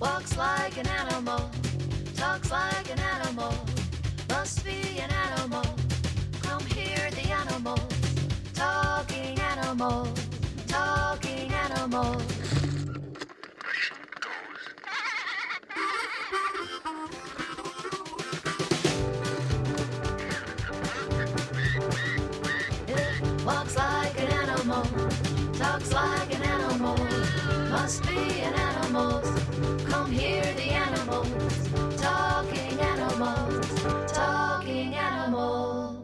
Walks like an animal, talks like an animal, must be an animal. Come hear the animals, talking animals, talking animals. It walks like an animal, talks like an animal, must be an animal. Come hear the animals, talking animals, talking animals.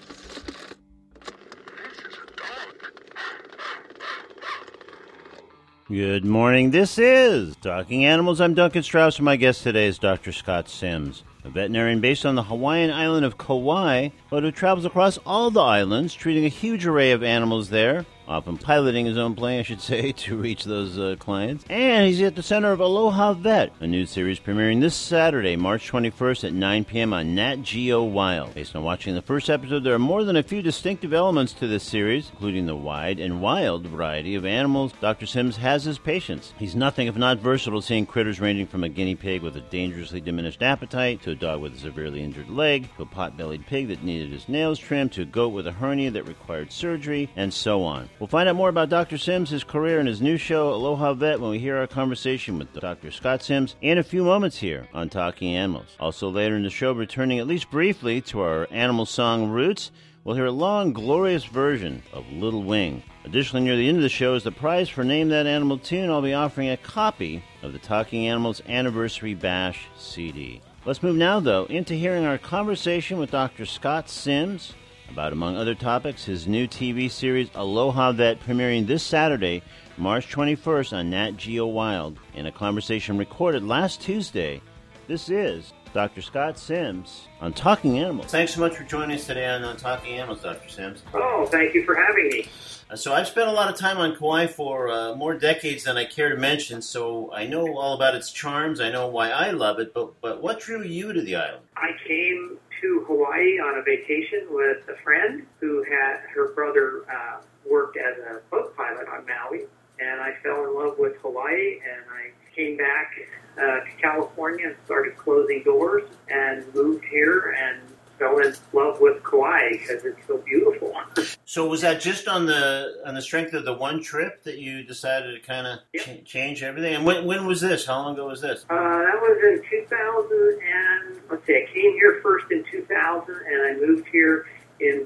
Good morning. This is Talking Animals. I'm Duncan Strauss, and my guest today is Dr. Scott Sims, a veterinarian based on the Hawaiian island of Kauai, but who travels across all the islands, treating a huge array of animals there, often piloting his own plane, I should say, to reach those clients. And he's at the center of Aloha Vet, a new series premiering this Saturday, March 21st at 9 p.m. on Nat Geo Wild. Based on watching the first episode, there are more than a few distinctive elements to this series, including the wide and wild variety of animals Dr. Sims has as patients. He's nothing if not versatile, seeing critters ranging from a guinea pig with a dangerously diminished appetite, to a dog with a severely injured leg, to a pot-bellied pig that needed his nails trimmed, to a goat with a hernia that required surgery, and so on. We'll find out more about Dr. Sims, his career, and his new show, Aloha Vet, when we hear our conversation with Dr. Scott Sims in a few moments here on Talking Animals. Also later in the show, returning at least briefly to our animal song roots, we'll hear a long, glorious version of Little Wing. Additionally, near the end of the show is the prize for Name That Animal Tune. I'll be offering a copy of the Talking Animals Anniversary Bash CD. Let's move now, though, into hearing our conversation with Dr. Scott Sims about, among other topics, his new TV series Aloha Vet, premiering this Saturday, March 21st on Nat Geo Wild. In a conversation recorded last Tuesday, this is Dr. Scott Sims on Talking Animals. Thanks so much for joining us today on Talking Animals, Dr. Sims. Oh, thank you for having me. So I've spent a lot of time on Kauai for more decades than I care to mention, so I know all about its charms. I know why I love it, but what drew you to the island? I came to Hawaii on a vacation with a friend who had her brother worked as a boat pilot on Maui, and I fell in love with Hawaii, and I came back to California and started closing doors and moved here and fell in love with Kauai because it's so beautiful. So was that just on the strength of the one trip that you decided to kind of change everything? And when was this? How long ago was this? That was in 2000 and, let's see, I came here first in 2000 and I moved here in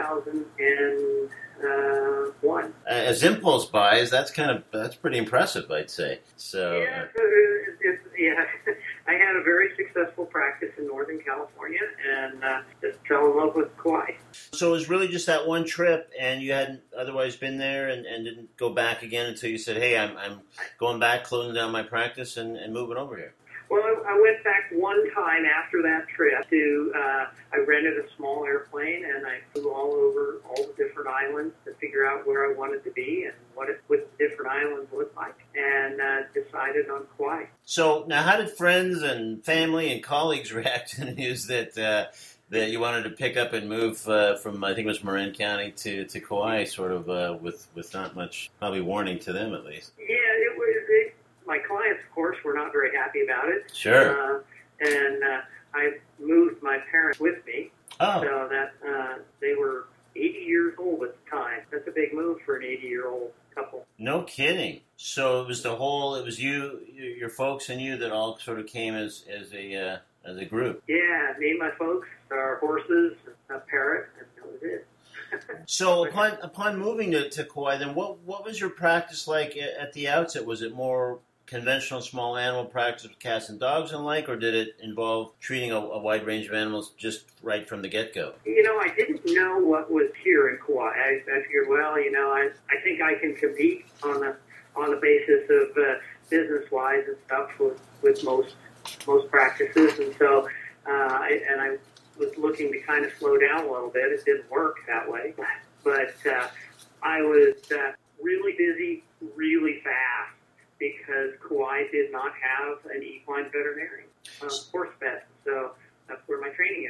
2001. As impulse buys, that's pretty impressive, I'd say. So yeah, I had a very successful practice in Northern California and just fell in love with Kauai. So it was really just that one trip, and you hadn't otherwise been there and didn't go back again until you said, hey, I'm going back, closing down my practice and moving over here. Well, I went back one time after that trip to, I rented a small airplane and I flew all over all the different islands to figure out where I wanted to be and what the different islands looked like, and decided on Kauai. So now how did friends and family and colleagues react to the news that you wanted to pick up and move from, I think it was Marin County to Kauai, sort of with not much, probably warning to them at least? Yeah, my clients, of course, were not very happy about it. Sure. And I moved my parents with me. Oh. So that they were 80 years old at the time. That's a big move for an 80-year-old couple. No kidding. So it was you, your folks, and you that all sort of came as a group. Yeah, me and my folks, our horses, a parrot, and that was it. So upon moving to Kauai, then what was your practice like at the outset? Was it more conventional small animal practice with cats and dogs and like, or did it involve treating a wide range of animals just right from the get-go? I didn't know what was here in Kauai. I figured, well, I think I can compete on the basis of business-wise and stuff with most practices, and so I was looking to kind of slow down a little bit. It didn't work that way, but I was really busy, really fast, because Kauai did not have an equine veterinarian, horse vet. So that's where my training is.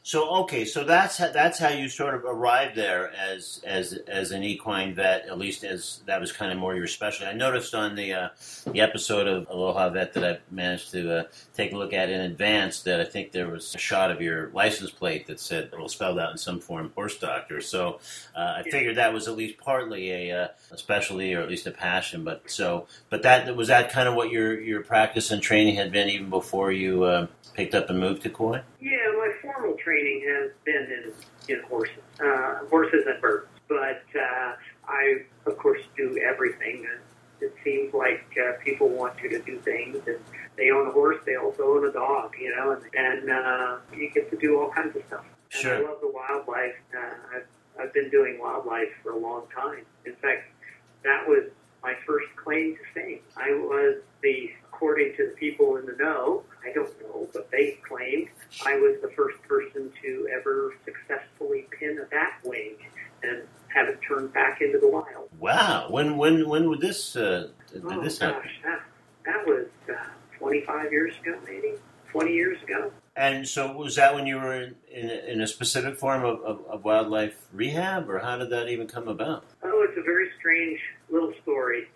So that's how you sort of arrived there as an equine vet, at least as that was kind of more your specialty. I noticed on the episode of Aloha Vet that I managed to take a look at in advance that I think there was a shot of your license plate that said, well, spelled out in some form, horse doctor. So I figured that was at least partly a specialty or at least a passion. But that kind of what your practice and training had been even before you picked up and moved to Kauai? Yeah, my formal training has been in horses, horses and birds. But I, of course, do everything. It seems like people want you to do things, and they own a horse, they also own a dog, and you get to do all kinds of stuff. And Sure. I love the wildlife. I've been doing wildlife for a long time. In fact, that was my first claim to fame. I was according to the people in the know, I don't know, but they claimed I was the first person to ever successfully pin a bat wing and have it turned back into the wild. Wow. When would this did this happen? Gosh, that was 25 years ago, maybe 20 years ago. And so was that when you were in a specific form of wildlife rehab, or how did that even come about? Oh, it's a very strange little story.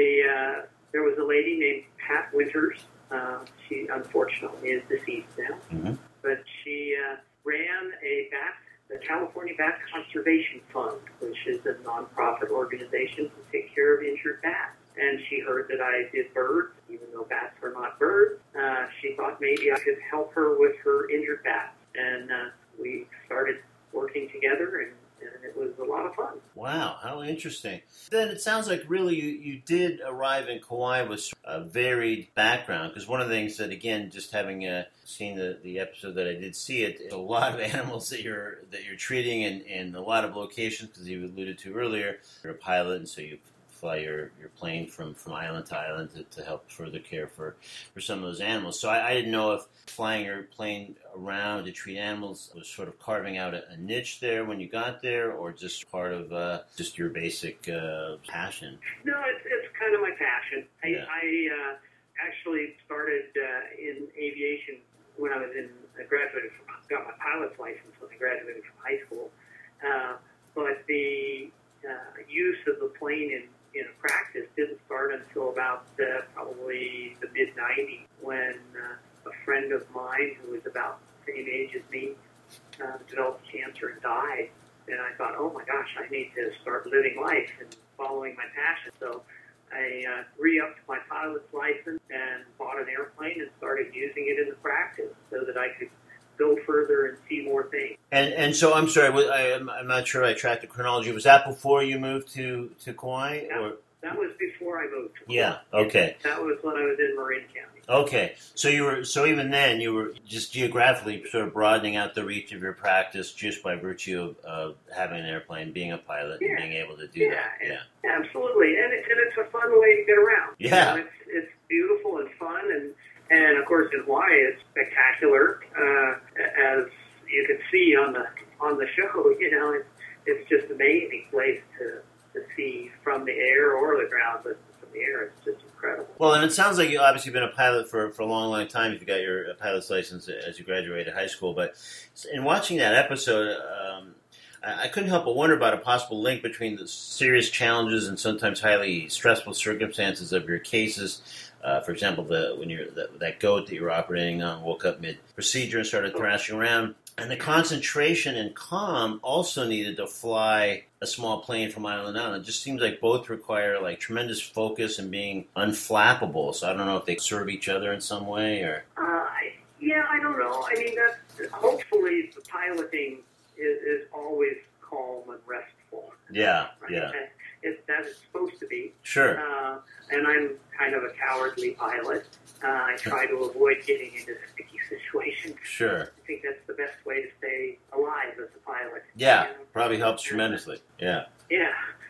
There was a lady named Pat Winters. She unfortunately is deceased now, Mm-hmm. but she ran the California Bat Conservation Fund, which is a nonprofit organization to take care of injured bats. And she heard that I did birds, even though bats are not birds. She thought maybe I could help her with her injured bats. And we started working together, and it was a lot of fun. Wow, how interesting. Then it sounds like really you did arrive in Kauai with a varied background, because one of the things that, again, just having seen the episode that I did see it, a lot of animals that you're treating in a lot of locations, because you alluded to earlier, you're a pilot, and so you fly your plane from island to island to help further care for some of those animals. So I didn't know if flying your plane around to treat animals was sort of carving out a niche there when you got there, or just part of just your basic passion. No, it's kind of my passion. Yeah. I actually started in aviation when I got my pilot's license when I graduated from high school. But the use of the plane in a practice didn't start until about probably the mid-'90s, when a friend of mine who was about the same age as me developed cancer and died. And I thought, oh my gosh, I need to start living life and following my passion. So I re-upped my pilot's license and bought an airplane and started using it in the practice so that I could go further and see more things. And so I'm sorry, I'm not sure I tracked the chronology. Was that before you moved to Kauai? Or? That was before I moved. Yeah. Okay. That was when I was in Marin County. Okay. So even then you were just geographically sort of broadening out the reach of your practice just by virtue of having an airplane, being a pilot, and being able to do that. Yeah. Absolutely. And it's a fun way to get around. Yeah. It's beautiful and fun, and of course in Hawaii it's spectacular, as you can see on the show. It's just an amazing place to see from the air or the ground, but from the air it's just incredible. Well, and it sounds like you've obviously been a pilot for a long, long time. You got your pilot's license as you graduated high school. But in watching that episode, I couldn't help but wonder about a possible link between the serious challenges and sometimes highly stressful circumstances of your cases. For example, that goat that you were operating on woke up mid-procedure and started thrashing around. And the concentration and calm also needed to fly a small plane from island to island. It just seems like both require tremendous focus and being unflappable. So I don't know if they serve each other in some way, or. I don't know. I mean, hopefully the piloting is always calm and restful. Yeah. Right? Yeah. That is supposed to be. Sure. And I'm kind of a cowardly pilot. I try to avoid getting into sticky situations. Sure. I think that's the best way to stay alive as a pilot. Yeah, probably helps tremendously. Yeah. Yeah.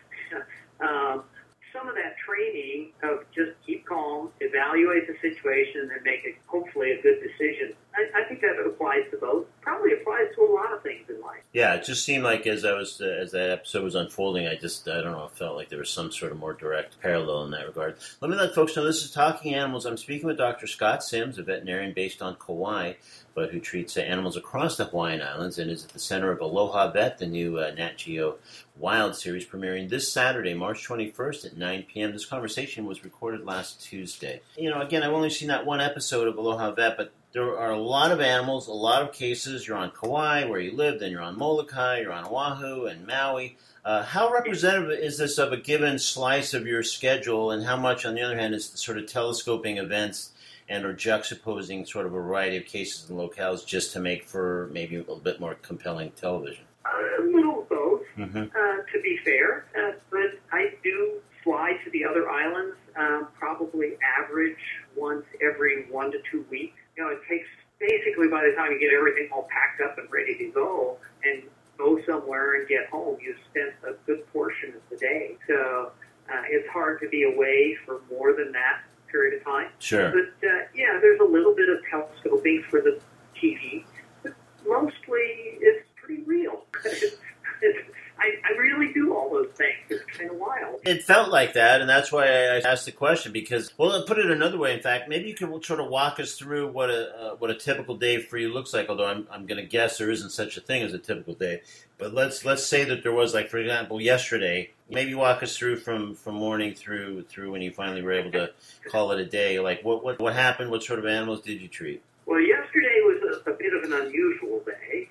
Some of that training of just keep calm, evaluate the situation, and make hopefully a good decision I think that applies to both. Probably applies to a lot of things in life. Yeah, it just seemed like as that episode was unfolding, I don't know, it felt like there was some sort of more direct parallel in that regard. Let me let folks know this is Talking Animals. I'm speaking with Dr. Scott Sims, a veterinarian based on Kauai, but who treats animals across the Hawaiian Islands and is at the center of Aloha Vet, the new Nat Geo Wild series premiering this Saturday, March 21st at 9 p.m. This conversation was recorded last Tuesday. Again, I've only seen that one episode of Aloha Vet, but there are a lot of animals, a lot of cases. You're on Kauai, where you live, then you're on Molokai, you're on Oahu and Maui. How representative is this of a given slice of your schedule, and how much, on the other hand, is sort of telescoping events and or juxtaposing sort of a variety of cases and locales just to make for maybe a little bit more compelling television? A little of both, Mm-hmm. to be fair. But I do fly to the other islands, probably average once every 1 to 2 weeks. It takes basically by the time you get everything all packed up and ready to go and go somewhere and get home, you've spent a good portion of the day. So it's hard to be away for more than that period of time. Sure. But, there's a little bit of telescoping for the TV, but mostly it's pretty real. I really do all those things. It's kind of wild. It felt like that, and that's why I asked the question, because, well, to put it another way, in fact, maybe you could sort of walk us through what a typical day for you looks like, although I'm going to guess there isn't such a thing as a typical day. But let's say that there was, like, for example, yesterday. Maybe walk us through from morning through when you finally were able to call it a day. Like, what happened? What sort of animals did you treat? Well, yesterday was a bit of an unusual day.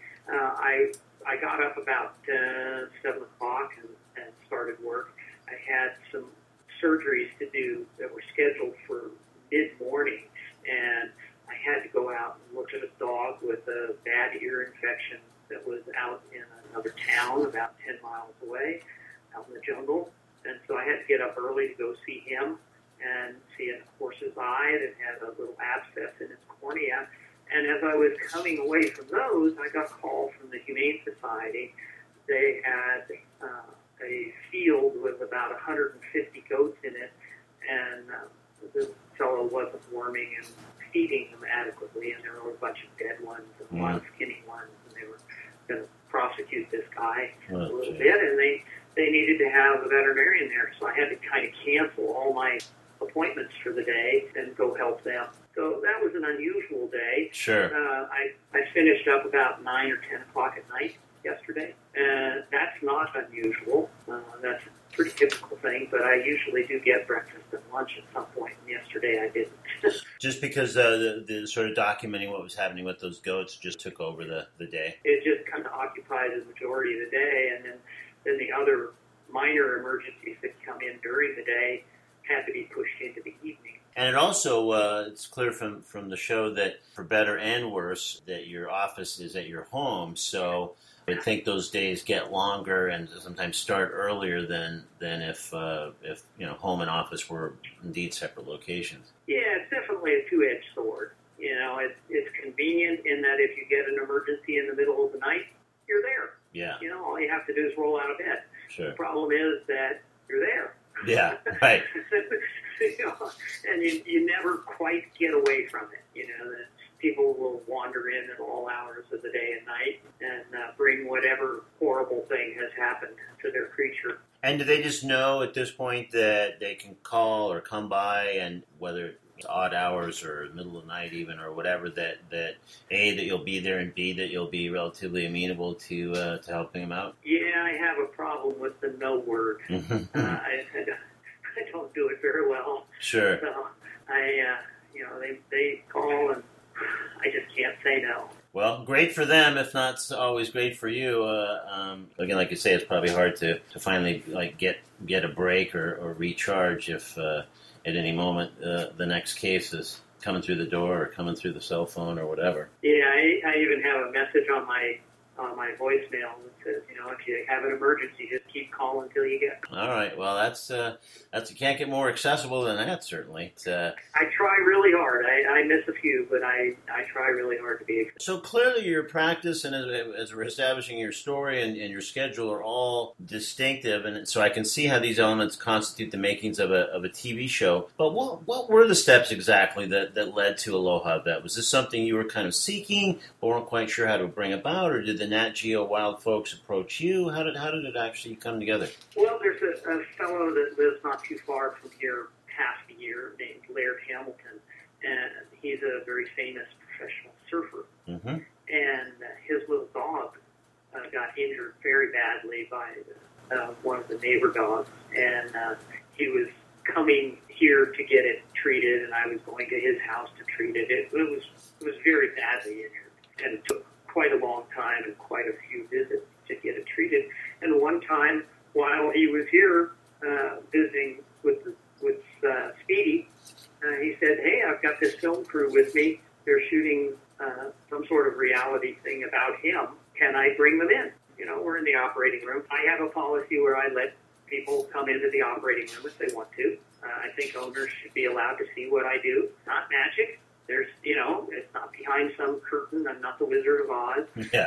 I got up about 7 o'clock and started work. I had some surgeries to do that were scheduled for mid-morning, and I had to go out and look at a dog with a bad ear infection that was out in another town about 10 miles away, out in the jungle. And so I had to get up early to go see him and see a horse's eye that had a little abscess in its cornea. And as I was coming away from those, I got a call from the Humane Society. They had a field with about 150 goats in it, and the fellow wasn't worming and feeding them adequately, and there were a bunch of dead ones and a lot of skinny ones, and they were going to prosecute this guy a little bit, and they needed to have a veterinarian there, so I had to kind of cancel all my appointments for the day and go help them. So that was an unusual day. Sure. I finished up about 9 or 10 o'clock at night yesterday, and that's not unusual. That's a pretty typical thing, but I usually do get breakfast and lunch at some point, and yesterday I didn't. Just because the sort of documenting what was happening with those goats just took over the day? It just kind of occupied the majority of the day, and then the other minor emergencies that come in during the day had to be pushed into the evening. And it also, it's clear from the show that, for better and worse, that your office is at your home. So I think those days get longer and sometimes start earlier than if home and office were indeed separate locations. Yeah, it's definitely a two-edged sword. It's convenient in that if you get an emergency in the middle of the night, you're there. Yeah. All you have to do is roll out of bed. Sure. The problem is that you're there. Yeah, right. And you never quite get away from it. That people will wander in at all hours of the day and night and bring whatever horrible thing has happened to their creature. And do they just know at this point that they can call or come by, and whether it's odd hours or middle of the night even or whatever, that A, that you'll be there, and B, that you'll be relatively amenable to helping them out? Yeah, I have a problem with the no word. I don't do it very well. Sure. So they call and I just can't say no. Well, great for them, if not always great for you. Again, like you say, it's probably hard to finally get a break or recharge if at any moment the next case is coming through the door or coming through the cell phone or whatever. Yeah, I even have a message on my voicemail that says, if you have an emergency, just keep calling until you get it. All right. Well, that's you can't get more accessible than that, certainly. I try really hard. I miss a few, but I try really hard to be. So clearly your practice and as we're establishing your story and your schedule are all distinctive, and so I can see how these elements constitute the makings of a TV show. But what were the steps exactly that led to Aloha Vet? Was this something you were kind of seeking but weren't quite sure how to bring about, or did the Nat Geo Wild folks approach you? How did it actually come together? Well, there's a fellow that lives not too far from here, past a year, named Laird Hamilton, and he's a very famous professional surfer. Mm-hmm. And his little dog got injured very badly by one of the neighbor dogs, and he was coming here to get it treated, and I was going to his house to treat it. It was very badly injured, and it took quite a long time and quite a few visits to get it treated. And one time, while he was here visiting with Speedy, he said, "Hey, I've got this film crew with me. They're shooting some sort of reality thing about him. Can I bring them in?" You know, we're in the operating room. I have a policy where I let people come into the operating room if they want to. I think owners should be allowed to see what I do. It's not magic. There's, it's not behind some curtain. I'm not the Wizard of Oz. Yeah.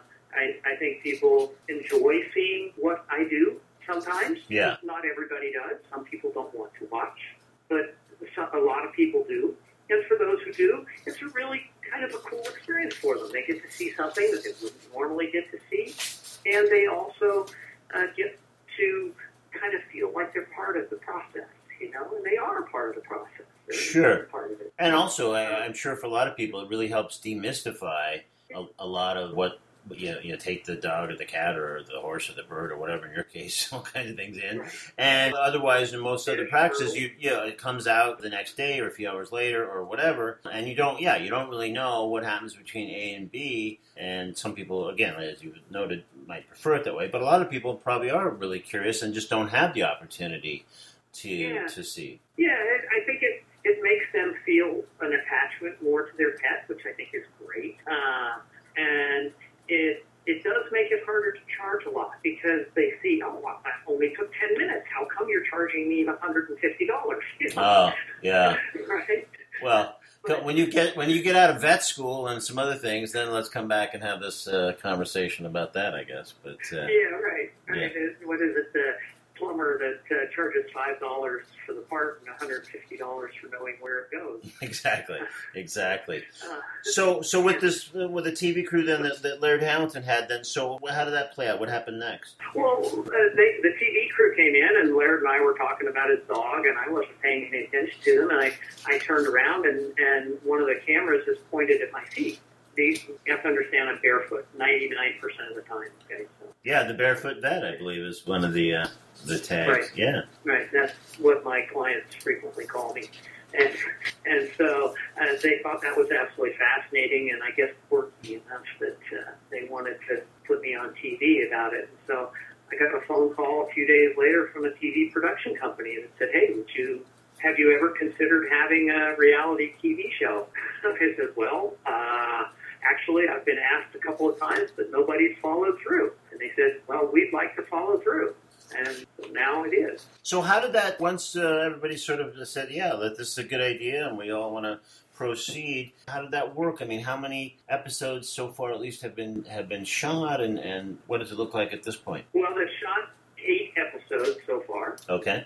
I think people enjoy seeing what I do sometimes. Yeah. Not everybody does. Some people don't want to watch, but a lot of people do. And for those who do, it's a really kind of a cool experience for them. They get to see something that they wouldn't normally get to see, and they also get to kind of feel like they're part of the process, and they are part of the process. They're Sure. part of it. And also, I'm sure for a lot of people, it really helps demystify a lot of what, take the dog or the cat or the horse or the bird or whatever, in your case, all kinds of things in. Right. And otherwise, in most other practices, it comes out the next day or a few hours later or whatever. And you don't really know what happens between A and B. And some people, again, as you noted, might prefer it that way. But a lot of people probably are really curious and just don't have the opportunity to see. Yeah, I think it makes them feel an attachment more to their pet, which I think is great. And it does make it harder to charge a lot because they see, I only took 10 minutes. How come you're charging me $150? Oh, yeah. Right? Well, when you get out of vet school and some other things, then let's come back and have this conversation about that, I guess. But yeah, right. Yeah. What is it? The plumber that charges $5 for the part and $150 for knowing where it goes. Exactly. So with the TV crew then that Laird Hamilton had, then so how did that play out? What happened next? Well, the TV crew came in, and Laird and I were talking about his dog, and I wasn't paying any attention to them. And I turned around, and one of the cameras is pointed at my feet. You have to understand I'm barefoot 99% of the time. Okay, so. Yeah, the Barefoot Vet, I believe, is one of the tags. Right. Yeah. Right. That's what my clients frequently call me. And so they thought that was absolutely fascinating and I guess quirky enough that they wanted to put me on TV about it. And so I got a phone call a few days later from a TV production company that said, "Hey, have you ever considered having a reality TV show?" I said, "Well, actually, I've been asked a couple of times, but nobody's followed through." And they said, "Well, we'd like to follow through." And so now it is. So how did that, once everybody sort of said, yeah, that this is a good idea and we all want to proceed, how did that work? I mean, how many episodes so far at least have been shot, and what does it look like at this point? Well, they've shot 8 episodes so far. Okay.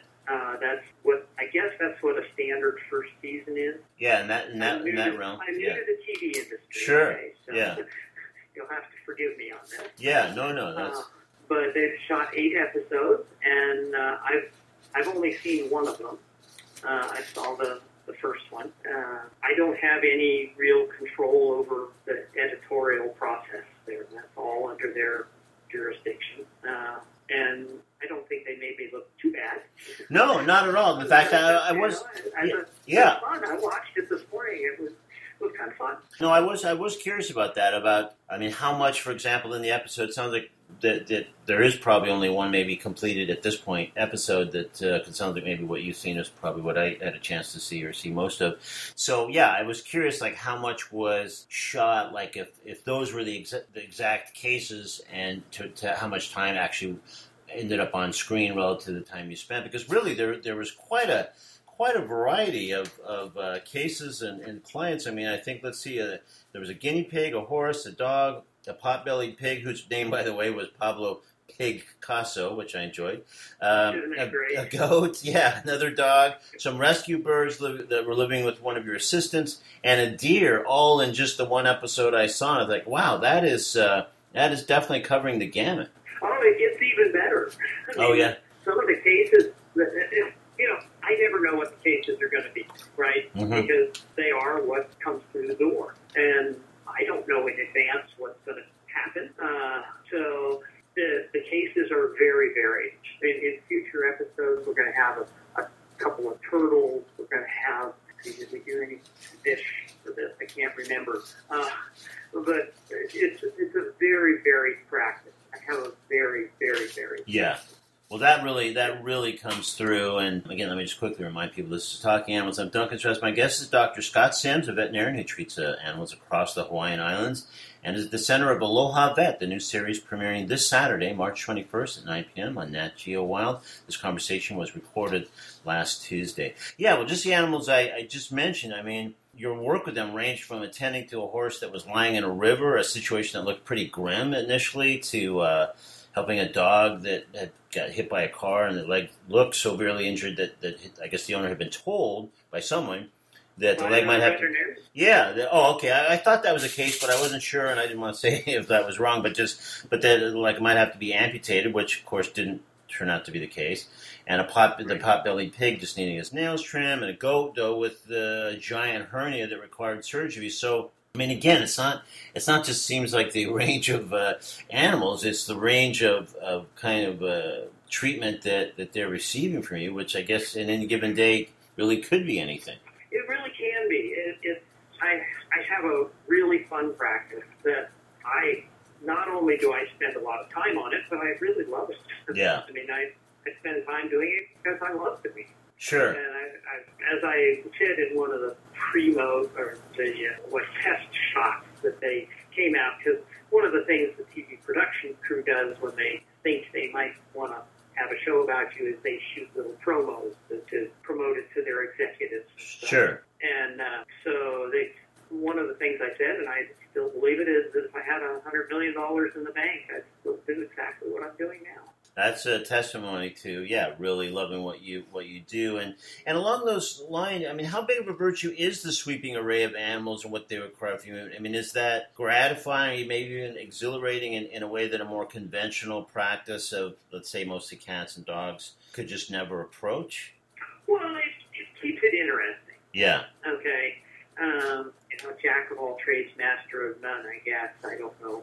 That's what a standard first season is. Yeah, in that realm. I'm new to the TV industry. Sure. Okay, so yeah. You'll have to forgive me on that. Yeah. No. That's. But they've shot 8 episodes, and I've only seen one of them. I saw the first one. I don't have any real control over the editorial process there. That's all under their jurisdiction. And I don't think they made me look too bad. No, not at all. In fact, I was. It was fun. I watched it this morning. It was kind of fun. No, I was curious about that. How much, for example, in the episode, it sounds like that there is probably only one maybe completed at this point episode that could sound like maybe what you've seen is probably what I had a chance to see or see most of. So yeah, I was curious like how much was shot, like if those were the exact cases, and to how much time actually ended up on screen relative to the time you spent, because really there was quite quite a variety of cases and clients. I mean, I think, let's see, there was a guinea pig, a horse, a dog, a pot-bellied pig, whose name, by the way, was Pablo Pig Casso, which I enjoyed. A goat, yeah, another dog, some rescue birds that were living with one of your assistants, and a deer, all in just the one episode I saw. And I was like, wow, that is definitely covering the gamut. Oh, it gets even better. Oh, yeah. Some of the cases, I never know what the cases are going to be, right? Mm-hmm. Because they are what comes through the door. And I don't know in advance what's going to happen. So the cases are very varied. In future episodes, we're going to have a couple of turtles. We're going to have, did we do any fish for this? I can't remember. But it's a very varied practice. I have a very, very, very yeah. Well, that really comes through. And again, let me just quickly remind people, this is Talking Animals. I'm Duncan Strauss. My guest is Dr. Scott Sims, a veterinarian who treats animals across the Hawaiian Islands, and is at the center of Aloha Vet, the new series premiering this Saturday, March 21st at 9 p.m. on Nat Geo Wild. This conversation was recorded last Tuesday. Yeah, well, just the animals I just mentioned. I mean, your work with them ranged from attending to a horse that was lying in a river, a situation that looked pretty grim initially, to helping a dog that had got hit by a car and the leg looked severely injured that I guess the owner had been told by someone that the leg might have to... Yeah. Okay. I thought that was the case, but I wasn't sure, and I didn't want to say if that was wrong. But that it might have to be amputated, which of course didn't turn out to be the case. And the pot-bellied pig just needing his nails trimmed, and a goat though with the giant hernia that required surgery. So, I mean, again, it's not just seems like the range of animals. It's the range of kind of treatment that they're receiving from you, which I guess in any given day really could be anything. It really can be. I have a really fun practice that not only do I spend a lot of time on it, but I really love it. Yeah. I mean, I spend time doing it because I love doing it. Sure. And as I said in one of the pre-mode or the test shots that they came out, because one of the things the TV production crew does when they think they might want to have a show about you is they shoot little promos to promote it to their executives. Sure. And so one of the things I said, and I still believe it, is that if I had $100 million in the bank, I'd still do exactly what I'm doing now. That's a testimony to, really loving what you do. And along those lines, I mean, how big of a virtue is the sweeping array of animals and what they require from you? I mean, is that gratifying, maybe even exhilarating in a way that a more conventional practice of, let's say, mostly cats and dogs could just never approach? Well, it keeps it interesting. Yeah. Okay. Jack of all trades, master of none, I guess. I don't know.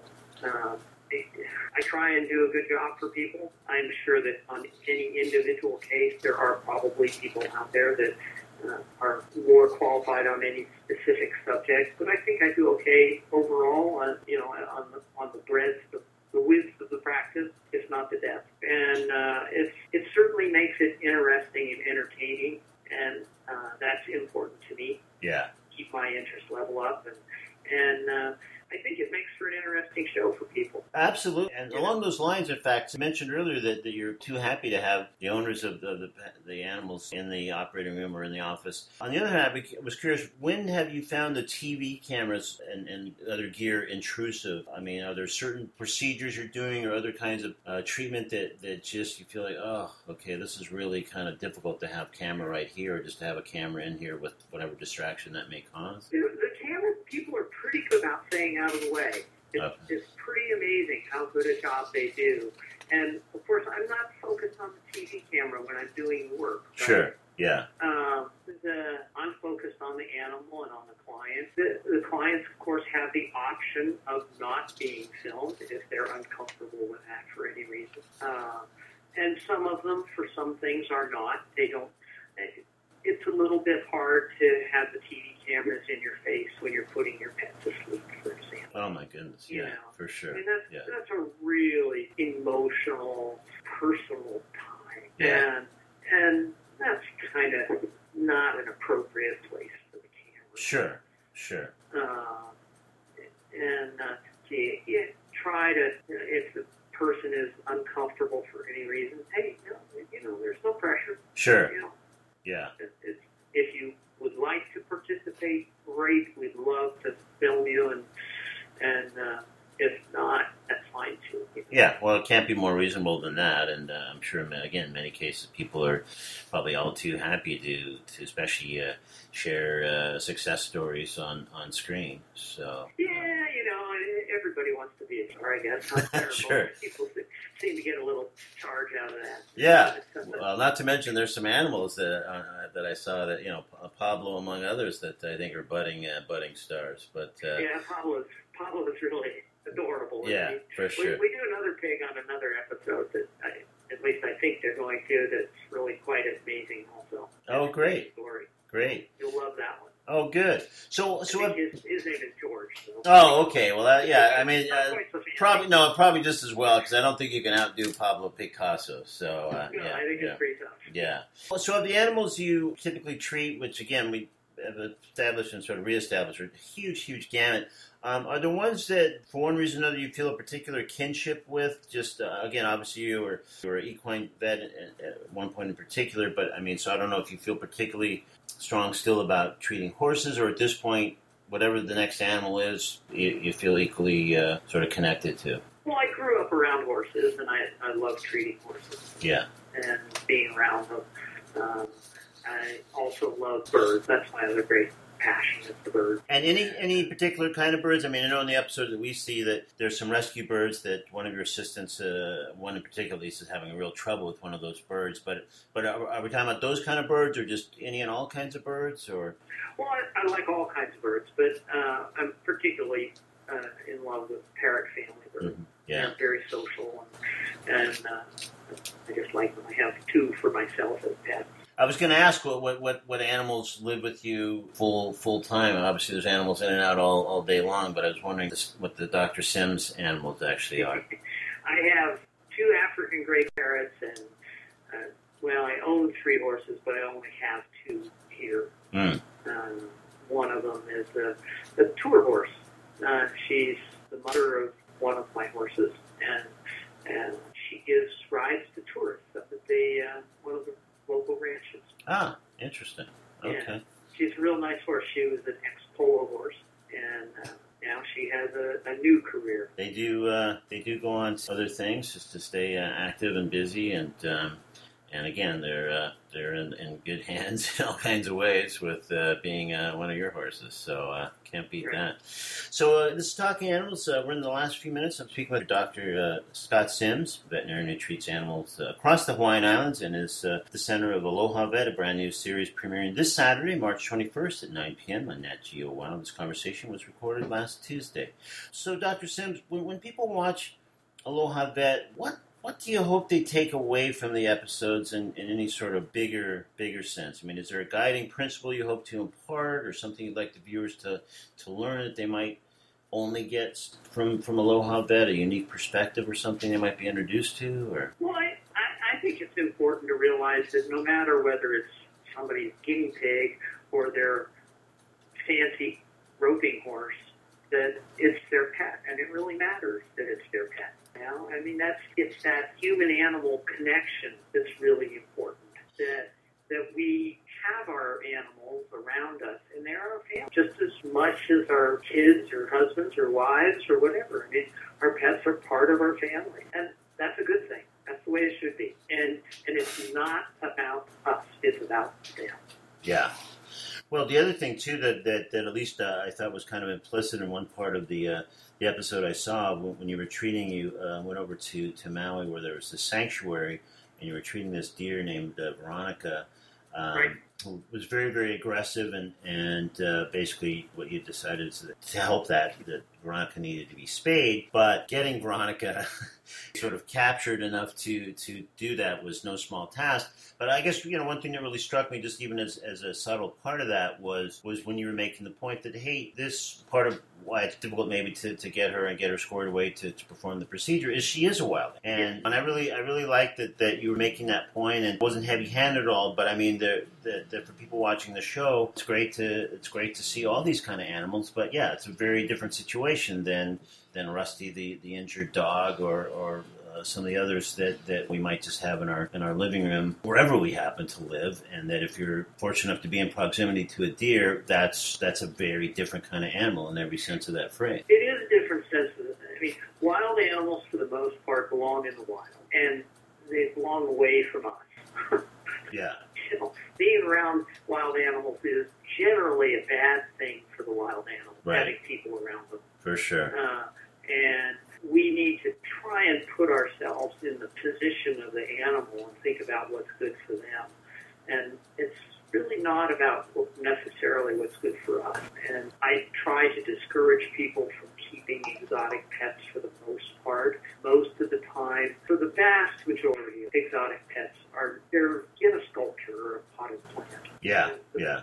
I try and do a good job for people. I'm sure that on any individual case, there are probably people out there that are more qualified on any specific subject. But I think I do okay overall on the breadth, the width of the practice, if not the depth. And it certainly makes it interesting and entertaining, and that's important to me. Yeah. Keep my interest level up, and I think it makes for an interesting show for people. Absolutely. And along those lines, in fact, you mentioned earlier that you're too happy to have the owners of the animals in the operating room or in the office. On the other hand, I was curious, when have you found the TV cameras and other gear intrusive? I mean, are there certain procedures you're doing or other kinds of treatment that just you feel like, oh, okay, this is really kind of difficult to have camera right here, or just to have a camera in here with whatever distraction that may cause? The camera people are pretty good about staying out of the way. It's pretty amazing how good a job they do. And, of course, I'm not focused on the TV camera when I'm doing the work. Right? Sure, yeah. I'm focused on the animal and on the client. The clients, of course, have the option of not being filmed if they're uncomfortable with that for any reason. And some of them, for some things, are not. They don't. It's a little bit hard to have the TV cameras in your face when you're putting your pet to sleep, for example. Oh, my goodness. Yeah, for sure. I mean, that's a really emotional, personal time. Yeah. And that's kind of not an appropriate place for the camera. Sure. You try to, if the person is uncomfortable for any reason, hey, there's no pressure. Sure. Yeah. Yeah, well, it can't be more reasonable than that, and I'm sure, again, in many cases, people are probably all too happy to especially share success stories on screen. So Yeah, everybody wants to be a star, I guess. Not terrible. Sure. People seem to get a little charge out of that. Yeah, well, not to mention there's some animals that I saw that Pablo among others that I think are budding stars. But yeah, Pablo's really adorable. Yeah, for sure. We do another pig on another episode that at least I think they're going to. That's really quite amazing. Also. Oh, great! Story. Great. You'll love that one. Oh, good. So his name is George. So. Oh, okay. Well, yeah. I mean, Not quite so fancy. probably just as well because I don't think you can outdo Pablo Picasso. So yeah, I think it's pretty tough. Yeah. Well, so of the animals you typically treat, which again we have established and sort of reestablished, are a huge gamut. Are there ones that, for one reason or another, you feel a particular kinship with? Just again, obviously you were an equine vet at one point in particular, but I mean, so I don't know if you feel particularly strong still about treating horses, or at this point, whatever the next animal is, you feel equally sort of connected to. Well, I grew up around horses, and I love treating horses. Yeah. And being around them. I also love birds. That's my other great passion is the birds. And any particular kind of birds? I mean, I know in the episode that we see that there's some rescue birds that one of your assistants, one in particular, at least, is having a real trouble with one of those birds. But are we talking about those kind of birds, or just any and all kinds of birds, or? Well, I like all kinds of birds, but I'm particularly in love with parrot family birds. Mm-hmm. Yeah. They're very social, and I just like them. I have two for myself as pets. I was going to ask what animals live with you full time. Obviously, there's animals in and out all day long, but I was wondering what the Dr. Sims animals actually are. I have two African gray parrots, and I own 3 horses, but I only have 2 here. Mm. One of them is a tour horse. She's the mother of one of my horses, and she gives rides to tourists up at one of the local ranches. Ah, interesting. Okay. Yeah. She's a real nice horse. She was an ex-polo horse, and now she has a new career. They do go on to other things just to stay active and busy, and again they're in good hands in all kinds of ways with being one of your horses. So can't beat that. So this is Talking Animals. We're in the last few minutes. I'm speaking with Dr. Scott Sims, veterinarian who treats animals across the Hawaiian Islands and is the center of Aloha Vet, a brand new series premiering this Saturday, March 21st at 9 p.m. on Nat Geo Wow. This conversation was recorded last Tuesday. So Dr. Sims, when people watch Aloha Vet, what do you hope they take away from the episodes in any sort of bigger sense? I mean, is there a guiding principle you hope to impart, or something you'd like the viewers to learn that they might only get from Aloha Vet, a unique perspective or something they might be introduced to? Or? Well, I think it's important to realize that no matter whether it's somebody's guinea pig or their fancy roping horse, that it's their pet, and it really matters that it's their pet. I mean, it's that human-animal connection that's really important, that we have our animals around us, and they're our family, just as much as our kids or husbands or wives or whatever. I mean, our pets are part of our family, and that's a good thing. That's the way it should be. And it's not about us, it's about them. Yeah. Well, the other thing, too, that at least I thought was kind of implicit in one part of the episode I saw, when you were treating, you went over to Maui where there was this sanctuary, and you were treating this deer named Veronica, Right. who was very, very aggressive, and basically what you decided is to help that Veronica needed to be spayed, but getting Veronica sort of captured enough to do that was no small task. But I guess, one thing that really struck me, just even as a subtle part of that, was when you were making the point that, hey, this part of why it's difficult maybe to get her squared away to perform the procedure is she is a wild. And I really liked that you were making that point, and it wasn't heavy-handed at all, but I mean, for people watching the show, it's great to see all these kind of animals, but yeah, it's a very different situation than Rusty, the injured dog, or some of the others that we might just have in our living room wherever we happen to live, and that if you're fortunate enough to be in proximity to a deer, that's a very different kind of animal in every sense of that phrase. It is a different sense of it. I mean, wild animals, for the most part, belong in the wild, and they belong away from us. Yeah. You know, being around wild animals is generally a bad thing for the wild animals, Right. having people around them. For sure. And we need to try and put ourselves in the position of the animal and think about what's good for them. And it's really not about necessarily what's good for us. And I try to discourage people from keeping exotic pets for the most part. Most of the time, for the vast majority of exotic pets, they're in a sculpture or a potted plant. Yeah, And yeah.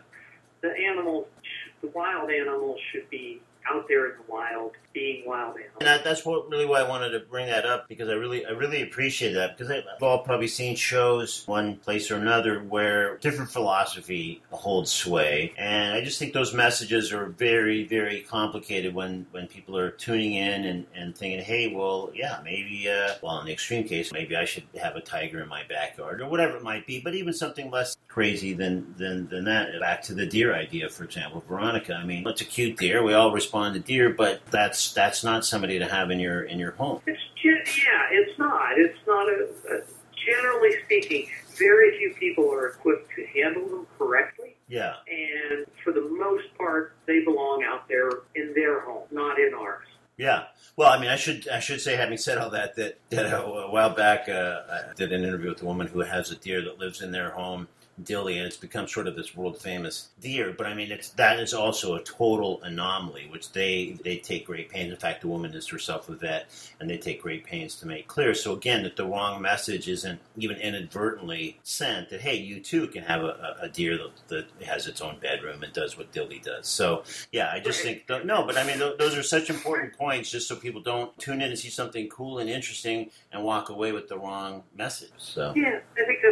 the wild animals should be out there in the wild, being wild animals. And that's really why I wanted to bring that up, because I really appreciate that, because I've all probably seen shows one place or another where different philosophy holds sway, and I just think those messages are very, very complicated when people are tuning in and thinking, hey, well, yeah, maybe, in the extreme case, maybe I should have a tiger in my backyard, or whatever it might be, but even something less crazy than that. Back to the deer idea, for example, Veronica. I mean, it's a cute deer. We all respond to deer, but that's not somebody to have in your home. It's not. It's not generally speaking, very few people are equipped to handle them correctly. Yeah. And for the most part, they belong out there in their home, not in ours. Yeah. Well, I mean, I should say, having said all that a while back, I did an interview with a woman who has a deer that lives in their home, Dilly, and it's become sort of this world famous deer. But I mean, that is also a total anomaly, which they take great pains. In fact, the woman is herself a vet, and they take great pains to make clear. So again, that the wrong message isn't even inadvertently sent. That hey, you too can have a deer that has its own bedroom and does what Dilly does. So yeah, I just think no, but I mean, those are such important points, just so people don't tune in and see something cool and interesting and walk away with the wrong message. So yeah,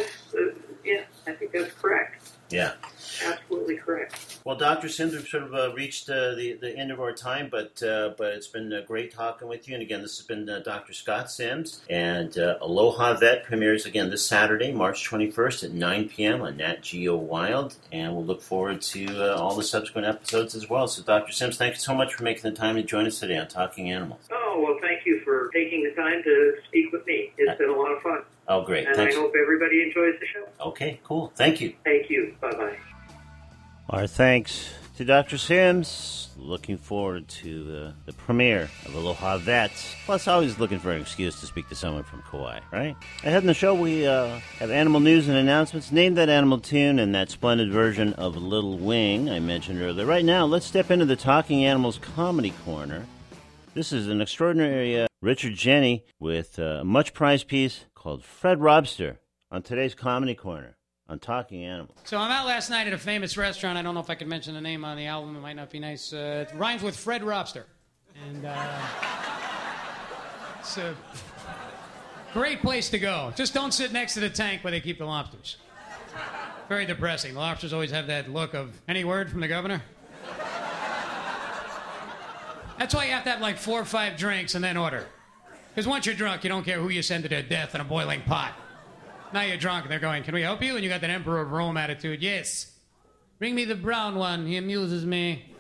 I think that's correct. Yeah. Absolutely correct. Well, Dr. Sims, we've sort of reached the end of our time, but it's been great talking with you. And again, this has been Dr. Scott Sims. And Aloha Vet premieres again this Saturday, March 21st at 9 p.m. on Nat Geo Wild. And we'll look forward to all the subsequent episodes as well. So, Dr. Sims, thank you so much for making the time to join us today on Talking Animals. Oh, well, thank you for taking the time to speak with me. It's been a lot of fun. Oh, great. And Thanks. I hope everybody enjoys the show. Okay, cool. Thank you. Thank you. Bye-bye. Our thanks to Dr. Sims. Looking forward to the premiere of Aloha Vets. Plus, always looking for an excuse to speak to someone from Kauai, right? Ahead in the show, we have animal news and announcements. Name that animal tune and that splendid version of Little Wing I mentioned earlier. Right now, let's step into the Talking Animals Comedy Corner. This is an extraordinary Richard Jenny with a much-prized piece called Fred Robster on today's Comedy Corner on Talking Animals. So I'm out last night at a famous restaurant. I don't know if I can mention the name on the album. It might not be nice. It rhymes with Fred Robster. And it's a great place to go. Just don't sit next to the tank where they keep the lobsters. Very depressing. The lobsters always have that look of, any word from the governor? That's why you have to have like 4 or 5 drinks and then order. Because once you're drunk, you don't care who you send to their death in a boiling pot. Now you're drunk and they're going, can we help you? And you got that Emperor of Rome attitude. Yes. Bring me the brown one. He amuses me.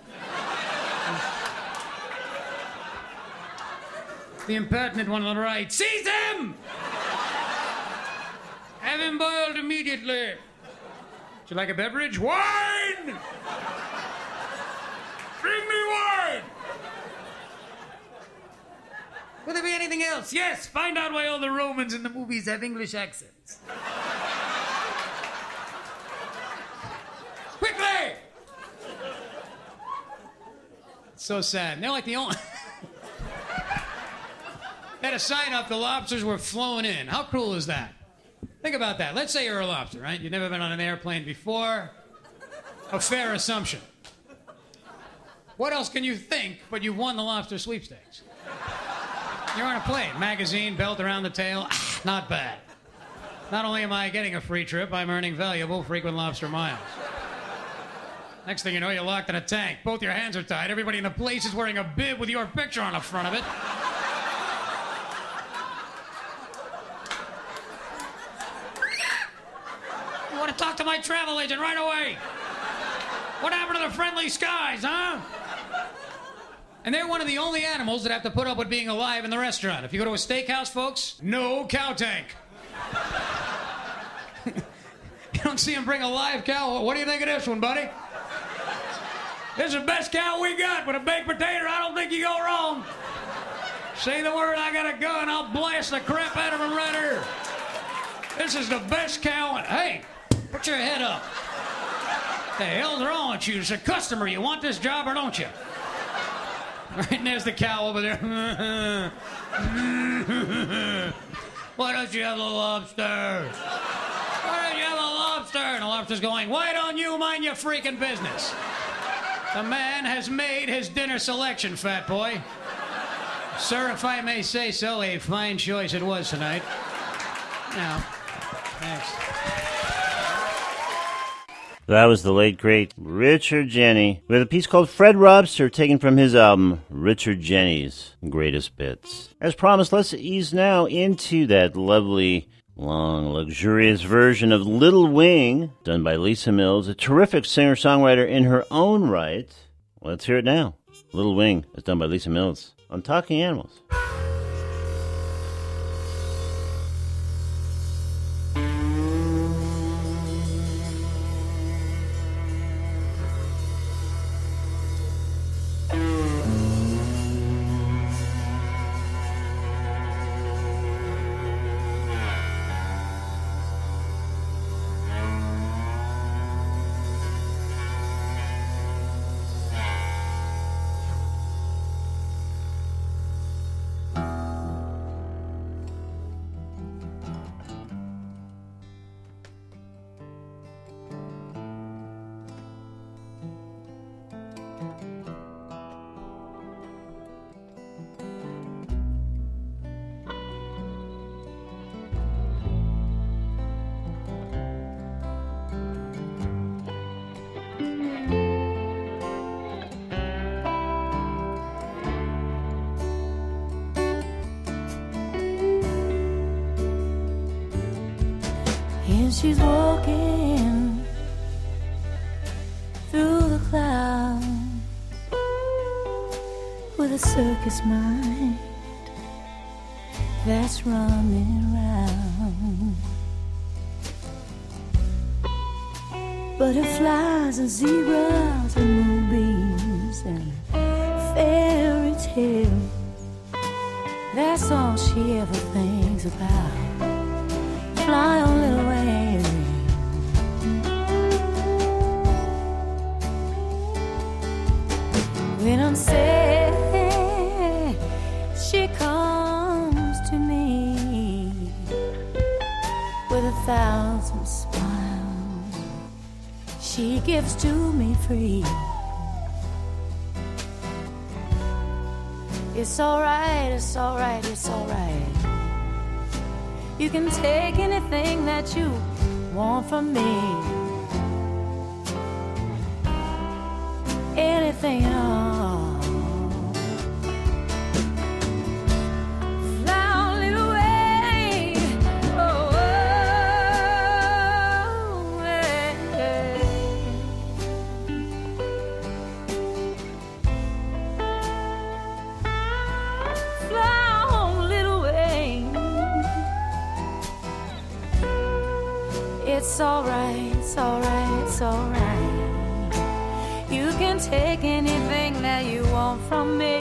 The impertinent one on the right. Seize him! Have him boiled immediately. Would you like a beverage? Wine! Bring me wine! Will there be anything else? Yes, find out why all the Romans in the movies have English accents. Quickly! It's so sad. They're like the only... They had a sign up, the lobsters were flowing in. How cruel is that? Think about that. Let's say you're a lobster, right? You've never been on an airplane before. A fair assumption. What else can you think but you won the lobster sweepstakes? You're on a plane, magazine, belt around the tail. Not bad. Not only am I getting a free trip, I'm earning valuable frequent lobster miles. Next thing you know, you're locked in a tank. Both your hands are tied. Everybody in the place is wearing a bib with your picture on the front of it. I want to talk to my travel agent right away. What happened to the friendly skies, huh? And they're one of the only animals that have to put up with being alive in the restaurant. If you go to a steakhouse, folks, no cow tank. You don't see them bring a live cow. What do you think of this one, buddy? This is the best cow we got. With a baked potato, I don't think you go wrong. Say the word, I got a gun, I'll blast the crap out of him right here. This is the best cow. Hey, put your head up. The hell's wrong with you? It's a customer. You want this job or don't you? Right, and there's the cow over there. Why don't you have a lobster? Why don't you have a lobster? And the lobster's going, why don't you mind your freaking business? The man has made his dinner selection, fat boy. Sir, if I may say so, a fine choice it was tonight. Now, thanks. That was the late, great Richard Jeni with a piece called Fred Robster, taken from his album, Richard Jeni's Greatest Bits. As promised, let's ease now into that lovely, long, luxurious version of Little Wing, done by Lisa Mills, a terrific singer-songwriter in her own right. Let's hear it now. Little Wing is done by Lisa Mills on Talking Animals. And she's walking through the clouds with a circus mind that's running round. Butterflies and zebras and moonbeams and fairy tales, that's all she ever thinks about. Fly on, little wing. When I'm sad, she comes to me with 1,000 smiles she gives to me free. It's alright, it's alright, it's alright. You can take anything that you want from me. Anything at all. Fly on, little way. Oh, oh, yeah. Fly on, little way. It's alright, it's alright, it's alright. You can take anything that you want from me.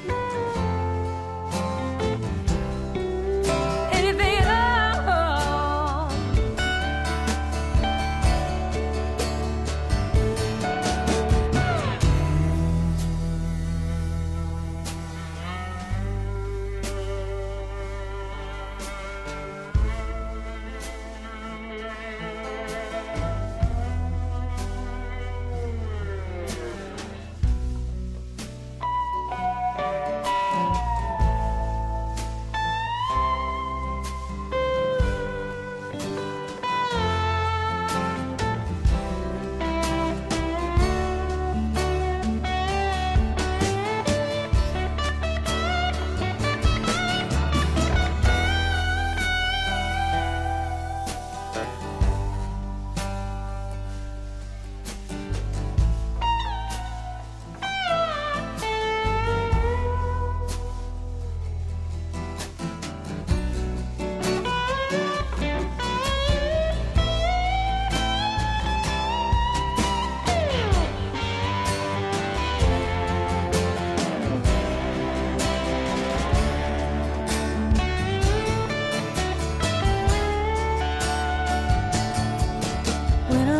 Anything at all.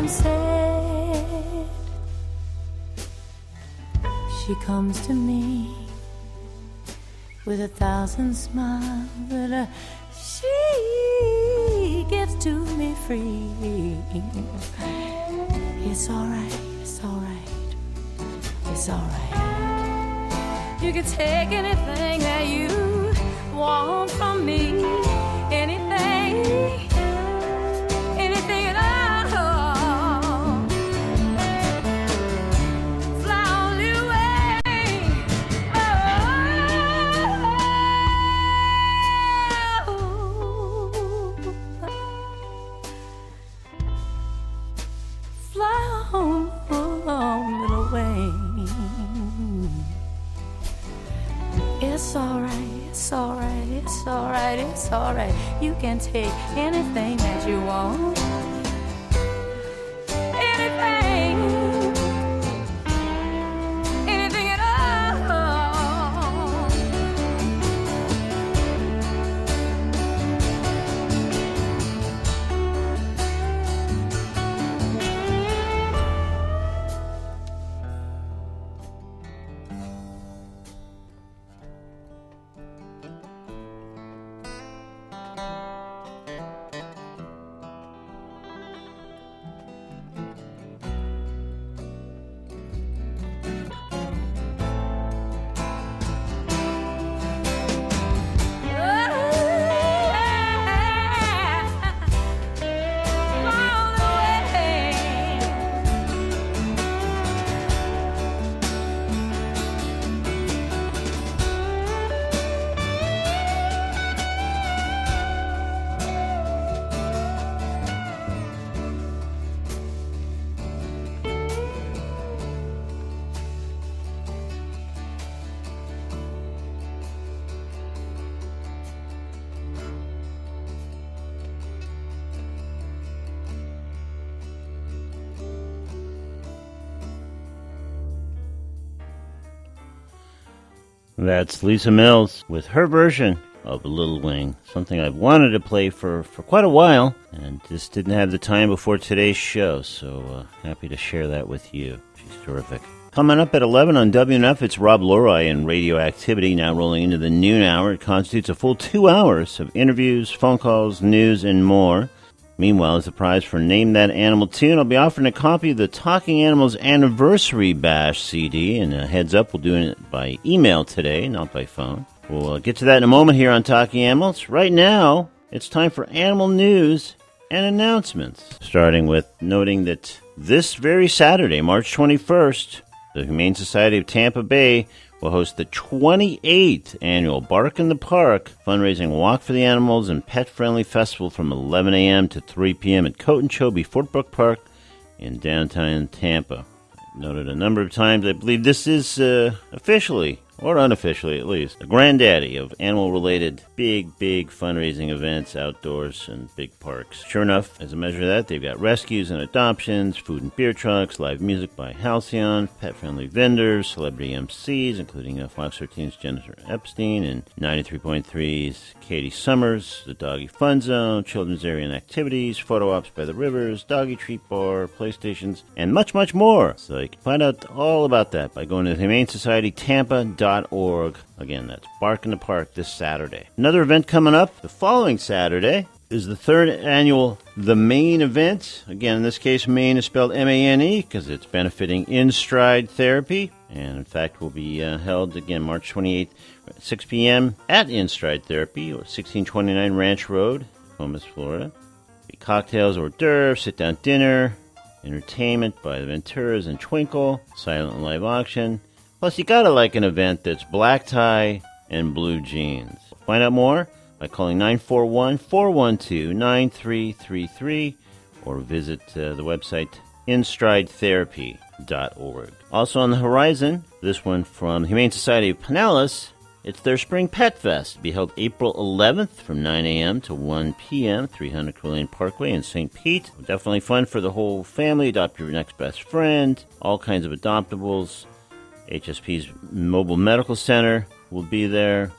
sunset, she comes to me with 1,000 smiles that she gives to me free. It's alright, it's alright, it's alright. You can take anything that you want from me, anything, anything at all. Fly on away. Fly on, little wing. It's alright, it's alright, it's alright, it's alright. You can take anything that you want. Anything, anything at all. That's Lisa Mills with her version of Little Wing, something I've wanted to play for quite a while and just didn't have the time before today's show, so happy to share that with you. She's terrific. Coming up at 11 on WNF, it's Rob Loray and Radioactivity, now rolling into the noon hour. It constitutes a full 2 hours of interviews, phone calls, news, and more. Meanwhile, as a prize for Name That Animal Tune, I'll be offering a copy of the Talking Animals Anniversary Bash CD. And a heads up, we'll do it by email today, not by phone. We'll get to that in a moment here on Talking Animals. Right now, it's time for animal news and announcements. Starting with noting that this very Saturday, March 21st, the Humane Society of Tampa Bay will host the 28th annual Bark in the Park fundraising Walk for the Animals and Pet Friendly Festival from 11 a.m. to 3 p.m. at Coat and Chobe Fort Brook Park in downtown Tampa. I've noted a number of times, I believe this is officially, or unofficially at least, the granddaddy of animal-related big fundraising events outdoors and big parks. Sure enough, as a measure of that, they've got rescues and adoptions, food and beer trucks, live music by Halcyon, pet-friendly vendors, celebrity MCs, including Fox 13's Jennifer Epstein and 93.3's Katie Summers, the Doggy Fun Zone, children's area and activities, photo ops by the rivers, doggy treat bar, playstations, and much more. So you can find out all about that by going to HumaneSocietyTampa.org. Again, that's Bark in the Park this Saturday. Another event coming up the following Saturday is the third annual The Maine event. Again, in this case, Maine is spelled M-A-N-E because it's benefiting InStride Therapy. And in fact, will be held again March 28th at 6 p.m. at InStride Therapy, or 1629 Ranch Road, Columbus, Florida. Be cocktails, hors d'oeuvres, sit-down dinner, entertainment by the Venturas and Twinkle, silent and live auction. Plus, you gotta like an event that's black tie and blue jeans. Find out more by calling 941-412-9333 or visit the website instridetherapy.org. Also on the horizon, this one from the Humane Society of Pinellas, it's their Spring Pet Fest. It'll be held April 11th from 9 a.m. to 1 p.m., 300 Quillian Parkway in St. Pete. Definitely fun for the whole family. Adopt your next best friend. All kinds of adoptables. HSP's Mobile Medical Center will be there.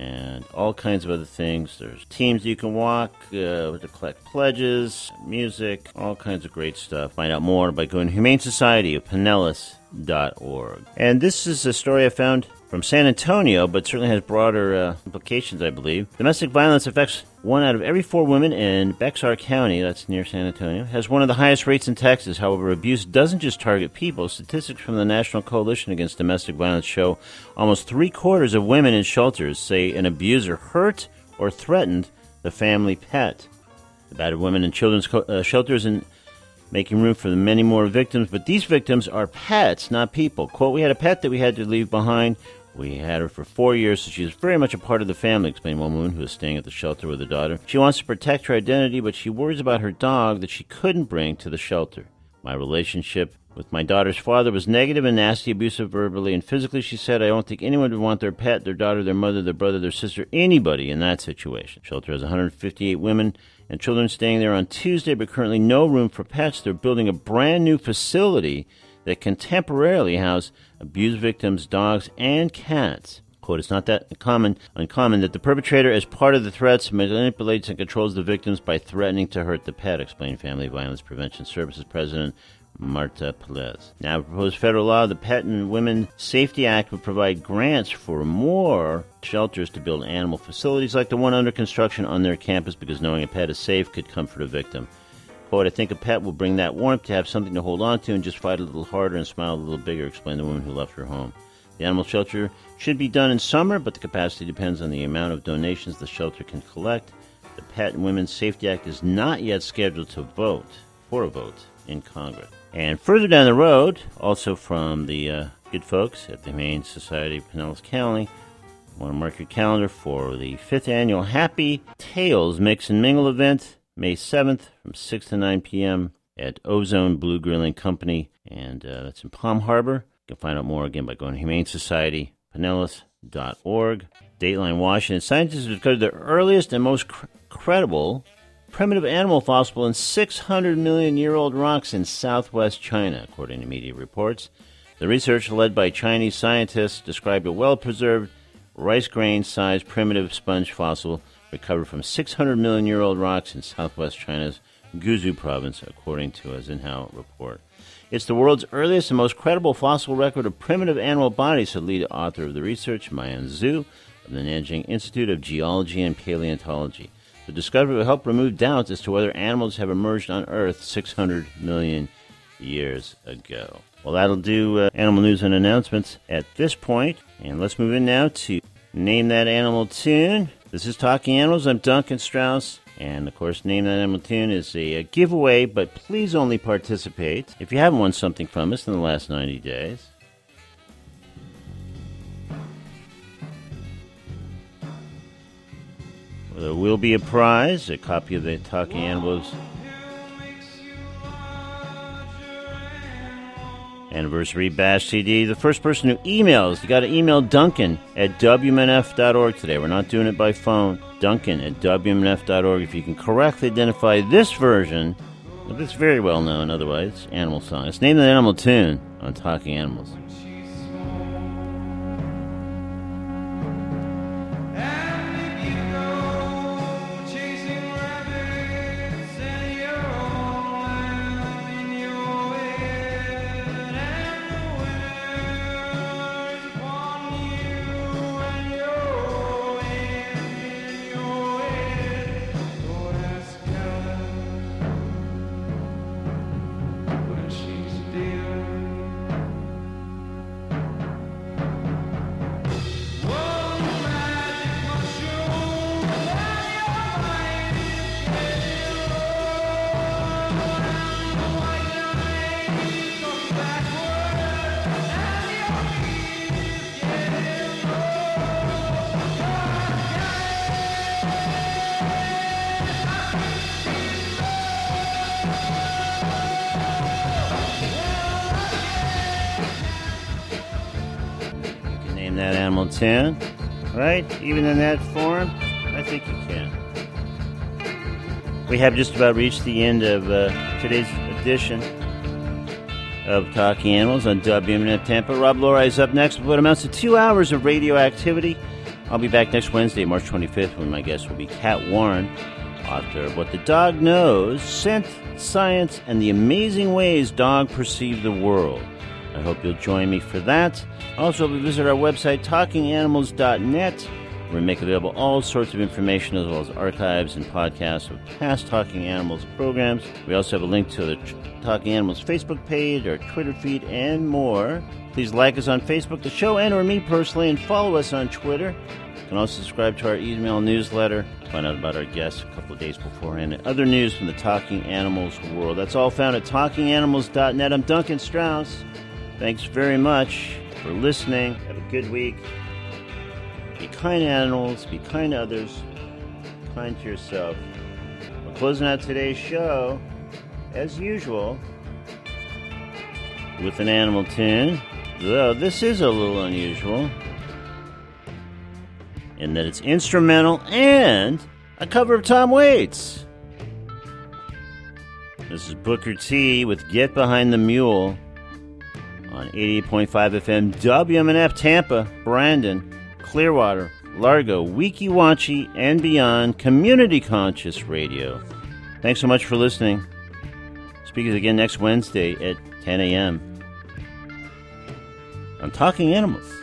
and all kinds of other things. There's teams you can walk to collect pledges, music, all kinds of great stuff. Find out more by going to Humane Society of Pinellas.org. And this is a story I found from San Antonio, but certainly has broader implications, I believe. Domestic violence affects 1 out of every 4 women in Bexar County, that's near San Antonio, has one of the highest rates in Texas. However, abuse doesn't just target people. Statistics from the National Coalition Against Domestic Violence show almost 3/4 of women in shelters say an abuser hurt or threatened the family pet. The battered women in children's shelters and making room for the many more victims, but these victims are pets, not people. Quote, "We had a pet that we had to leave behind. We had her for 4 years, so she's very much a part of the family," explained one woman who was staying at the shelter with her daughter. "She wants to protect her identity, but she worries about her dog that she couldn't bring to the shelter. My relationship with my daughter's father was negative and nasty, abusive verbally and physically," she said. "I don't think anyone would want their pet, their daughter, their mother, their brother, their sister, anybody in that situation." The shelter has 158 women and children staying there on Tuesday, but currently no room for pets. They're building a brand new facility that can temporarily house abuse victims, dogs, and cats. Quote, "It's not that uncommon that the perpetrator, as part of the threats, manipulates and controls the victims by threatening to hurt the pet," explained Family Violence Prevention Services President Marta Pelez. Now, proposed federal law, the Pet and Women Safety Act, would provide grants for more shelters to build animal facilities like the one under construction on their campus, because knowing a pet is safe could comfort a victim. Quote, "I think a pet will bring that warmth to have something to hold on to and just fight a little harder and smile a little bigger," explained the woman who left her home. The animal shelter should be done in summer, but the capacity depends on the amount of donations the shelter can collect. The Pet and Women's Safety Act is not yet scheduled to vote in Congress. And further down the road, also from the good folks at the Humane Society of Pinellas County, I want to mark your calendar for the 5th annual Happy Tales Mix and Mingle event, May 7th from 6 to 9 p.m. at Ozone Blue Grilling Company, and that's in Palm Harbor. You can find out more again by going to Humane Society, Pinellas.org. Dateline, Washington. Scientists have discovered the earliest and most credible primitive animal fossil in 600-million-year-old rocks in southwest China, according to media reports. The research, led by Chinese scientists, described a well-preserved, rice grain-sized primitive sponge fossil recovered from 600-million-year-old rocks in southwest China's Guizhou province, according to a Xinhua report. "It's the world's earliest and most credible fossil record of primitive animal bodies," said lead author of the research, Mayan Zhu, of the Nanjing Institute of Geology and Paleontology. The discovery will help remove doubts as to whether animals have emerged on Earth 600 million years ago. Well, that'll do animal news and announcements at this point. And let's move in now to Name That Animal Tune. This is Talking Animals. I'm Duncan Strauss. And, of course, Name That Animal Tune is a giveaway, but please only participate if you haven't won something from us in the last 90 days. There will be a prize, a copy of the Talking Animals Anniversary Bash CD. The first person who emails, you got to email Duncan at WMNF.org today. We're not doing it by phone. Duncan at WMNF.org. If you can correctly identify this version of this very well known, otherwise, animal song. It's Name That Animal Tune on Talking Animals. That animal tune, right? Even in that form, I think you can. We have just about reached the end of today's edition of Talking Animals on WMNF Tampa. Rob Lori is up next with what amounts to 2 hours of radioactivity I'll be back next Wednesday, March 25th, when my guest will be Kat Warren, author of What the Dog Knows, Scent, Science, and the Amazing Ways Dogs Perceive the World. I hope you'll join me for that. Also, visit our website, talkinganimals.net, where we make available all sorts of information as well as archives and podcasts of past Talking Animals programs. We also have a link to the Talking Animals Facebook page, our Twitter feed, and more. Please like us on Facebook, the show, and or me personally, and follow us on Twitter. You can also subscribe to our email newsletter, find out about our guests a couple of days beforehand, and other news from the Talking Animals world. That's all found at talkinganimals.net. I'm Duncan Strauss. Thanks very much for listening. Have a good week. Be kind to animals, be kind to others, be kind to yourself. We're closing out today's show, as usual, with an animal tune, though this is a little unusual in that it's instrumental and a cover of Tom Waits. This is Booker T with Get Behind the Mule on 88.5 FM WMNF Tampa, Brandon, Clearwater, Largo, Weeki Wachee, and beyond, Community Conscious Radio. Thanks so much for listening. Speak again next Wednesday at 10 a.m. on Talking Animals.